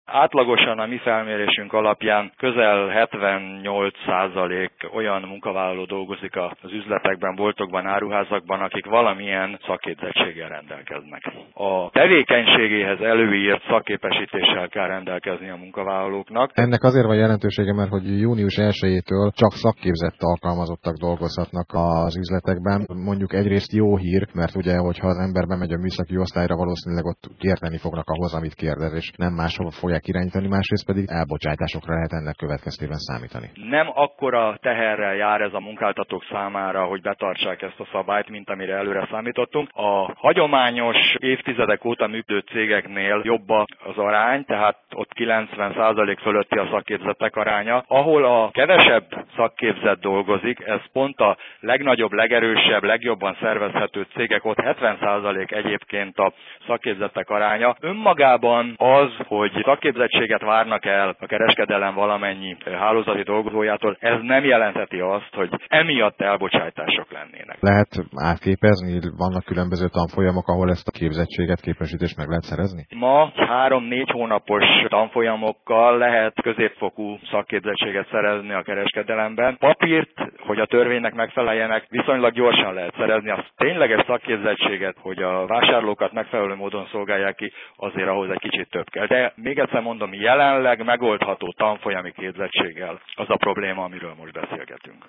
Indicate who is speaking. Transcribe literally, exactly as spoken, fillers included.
Speaker 1: Átlagosan a mi felmérésünk alapján közel hetvennyolc százalék olyan munkavállaló dolgozik az üzletekben, boltokban, áruházakban, akik valamilyen szakképzettséggel rendelkeznek. A tevékenységéhez előírt szakképesítéssel kell rendelkezni a munkavállalóknak.
Speaker 2: Ennek azért van jelentősége, mert hogy június elsejétől csak szakképzett alkalmazottak dolgozhatnak az üzletekben. Mondjuk egyrészt jó hír, mert ugye, hogyha az ember bemegy a műszaki osztályra, valószínűleg ott érteni fognak ahhoz, amit kérdez, és nem máshova fogják irányítani, másrészt pedig elbocsátásokra lehet ennek következtében számítani.
Speaker 1: Nem akkora teherrel jár ez a munkáltatók számára, hogy betartsák ezt a szabályt, mint amire előre számítottunk. A hagyományos évtizedek óta működő cégeknél jobb az arány, tehát ott kilencven százalék fölötti a szakképzettek aránya. Ahol a kevesebb szakképzett dolgozik, ez pont a legnagyobb, legerősebb, legjobban szervezhető cégek, ott hetven százalék egyébként a szakképzettek aránya. Önmagában az, hogy szakképzettséget várnak el a kereskedelem valamennyi hálózati dolgozójától, ez nem jelentheti azt, hogy emiatt elbocsátások lennének.
Speaker 2: Lehet átképezni? Vannak különböző tanfolyamok, ahol ezt a képzettséget, képesítést meg lehet szerezni?
Speaker 1: Ma három-négy hónapos tanfolyamokkal lehet középfokú szakképzettséget szerezni a kereskedelemben. Papírt, hogy a törvénynek megfeleljenek, viszonylag gyorsan lehet szerezni. A tényleges szakképzettséget, hogy a vásárlókat megfelelő módon szolgálják ki, azért ahhoz egy kicsit több kell. De még egyszer mondom, jelenleg megoldható tanfolyami képzettséggel az a probléma, amiről most beszélgetünk.